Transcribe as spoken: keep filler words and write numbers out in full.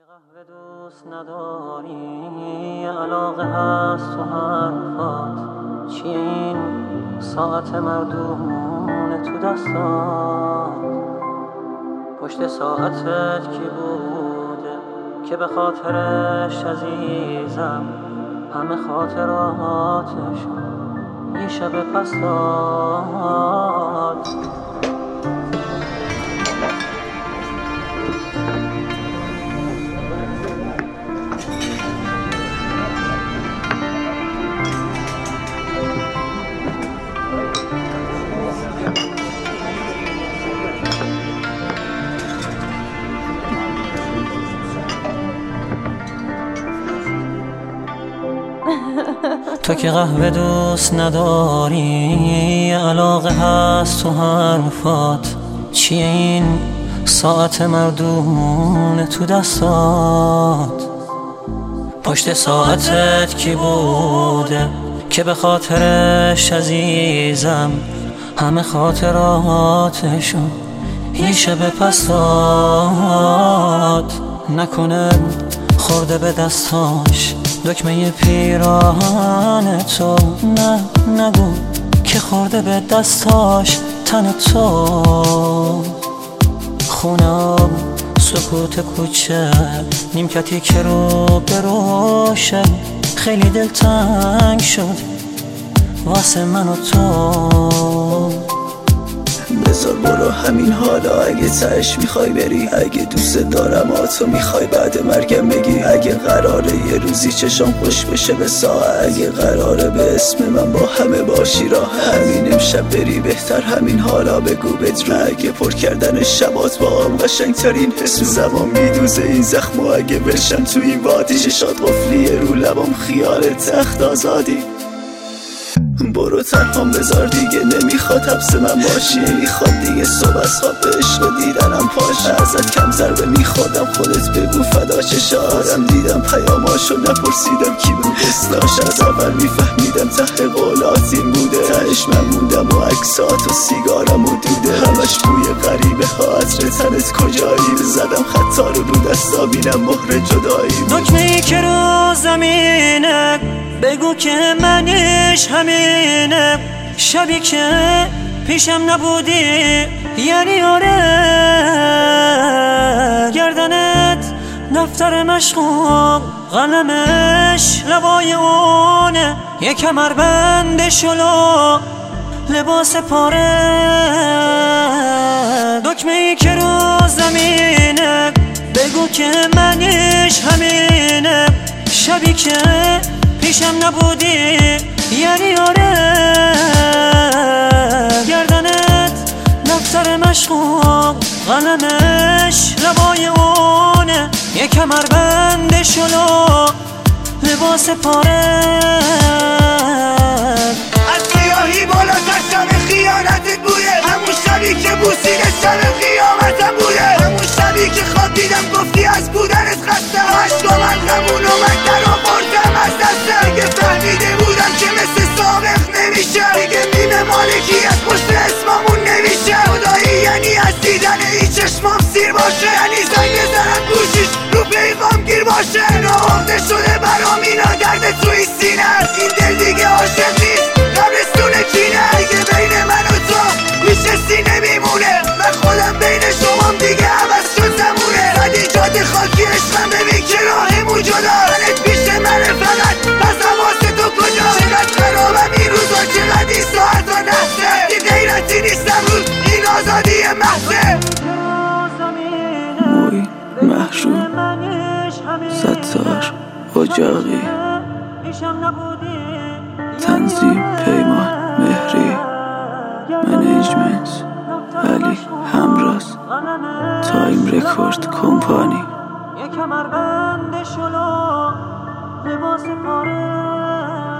قهوه دوست نداری، علاقه هست تو حرفات. چیه این ساعت مردونه تو دستات؟ پشت ساعتت کی بوده که به خاطرش عزیزم همه خاطراتشو یه شب پس داد. تو که قهوه دوست نداری، علاقه هست تو حرفات. چیه این ساعت مردونه تو دستات؟ پشت ساعتت کی بوده که به خاطرش عزیزم همه خاطراتشو یه شب پس داد؟ نکنه خورده به دستاش دکمه پیراهن تو؟ نه نگو که خورده به دستاش تن تو. خونم سکوت کوچه، نیمکتی که رو بروشه، خیلی دلتنگ شد واسه من و تو. بذار برو همین حالا، اگه تهش میخوای بری، اگه دوست دارم آتو میخوای بعد مرگم بگی، اگه قراره یه روزی چشام خوش بشه به ساعت، اگه قراره به اسم من با همه باشی راه، همین امشب بری بهتر همین حالا بگو بدرو. اگه پر کردن شبات با هم قشنگ ترین حس، زمان میدوزه این زخم و اگه بشم تو این وادی چشات قفلیه رو لبام خیال تخت آزادی. برو تنهام بذار دیگه، نمیخواد حبس من باشی، نمیخواد دیگه صبح از خواب به عشق دیدنم پاش. ازت کم ضربه میخوردم خودت بگو فدا چشارم، دیدم پیاماشو نپرسیدم کی بود اسمش، از اول میفهمیدم ته قولات این بوده، تهش من موندم و عکسات و سیگارم و دوده، همش بوی غریبه ها عطر تنت کجایی، زدم خطا رو رو دستا بینم مهر جدایی. دکمه ای که رو زمینه بگو که منش همینه، شبی که پیشم نبودی یعنی آره، گردنت دفتر مشغول قلمش لبای اونه، یه کمربند شلو لباس پاره. دکمه ای که رو زمینه بگو که منش همینه، شبی که پیشم نبودی یعنی آره، گردنت دفتر مشغول قلمش لبای اونه، یه کمربند شلو لباس پاره. از سیاهی بالا تشتم خیانتت بوده، همون شبی که بوسیده شب قیامتم بوده، همون شبی که خواب دیدم گفتی از بودنت خسته، عشق و من غمون و من در آوردم از دسته. اگه فهمیده بودم که مثل سابق نمیشه، دیگه بیمه مالکیت پشت اسممون نمیشه، خدایی یعنی از دیدن این چشمام سیر باشه، یعنی زنگ بزنم گوشیش رو پیغام گیر باشه. ناهمده شده برام اینا درد توی سینه، این دل دیگه عاشق نیست قبرستون کینه، اگه بین من و تو میشه سینه میمونه، من خودم بین شمام دیگه عوض شد زمونه. زدی جاده خاکی عشقم ببین که راهمون جدا، منت پیش منه فقط پس حواست تو کجا؟ چقدر خرابم این روزا، چقدر این ساعت و نحسه، این غیرتی نیستم روز این آزادی محضه. موی محشوم ستار اجاقی، تنظیم پیمان مهری، منیجمنت علی همراز، تایم رکورد کمپانی. یه کمربند شلو لباس پاره.